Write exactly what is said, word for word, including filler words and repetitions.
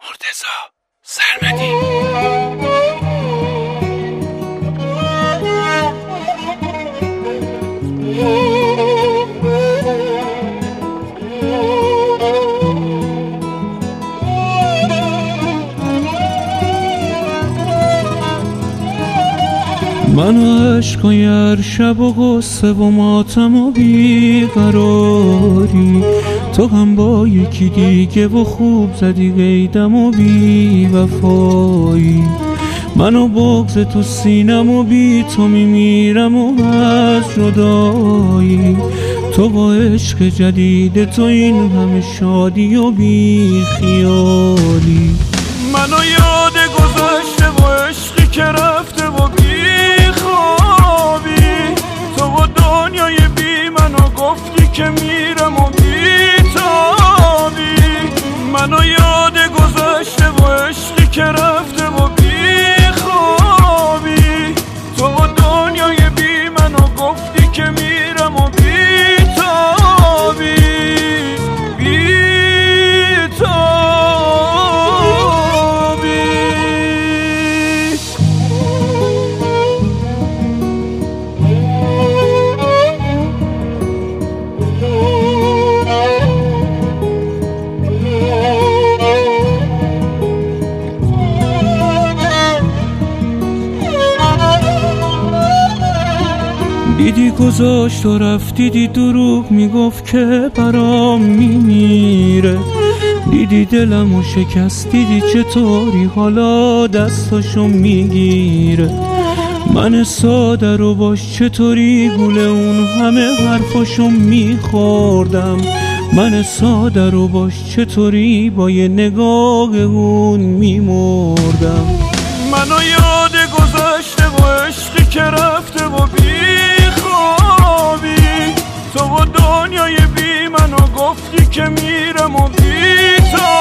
مرتضی سرمدی. من عشقای هر شب و غصه و ماتم و بیقراری، تو هم با یکی دیگه و خوب زدی قیدم و بی وفایی. منو بغض تو سینم و بی تو میمیرم و از جدایی. تو با عشق جدید تو این همه شادی و بی خیالی. منو یاد گذشته و عشقی که رفته و بی خوابی. تو با دنیای بی منو گفتی که میرم و بی تابی. منو یاد گذشته و عشقی که رفته و بی خوابی. تو با دنیای بی منو گفتی که میرم و بی تابی. بی تابی. دیدی گذاشت و رفت، دیدی دروغ میگفت که برام میمیره. دیدی دلمو شکست، دیدی چطوری حالا دستاشو میگیره. من ساده رو باش چطوری گوله اون همه حرفاشو میخوردم. من ساده رو باش چطوری با یه نگاه اون میمردم. منو یاد گذشته و عشقی که رفته و بی خوابی. تو با دنیای بی منو گفتی که میرم و بی تو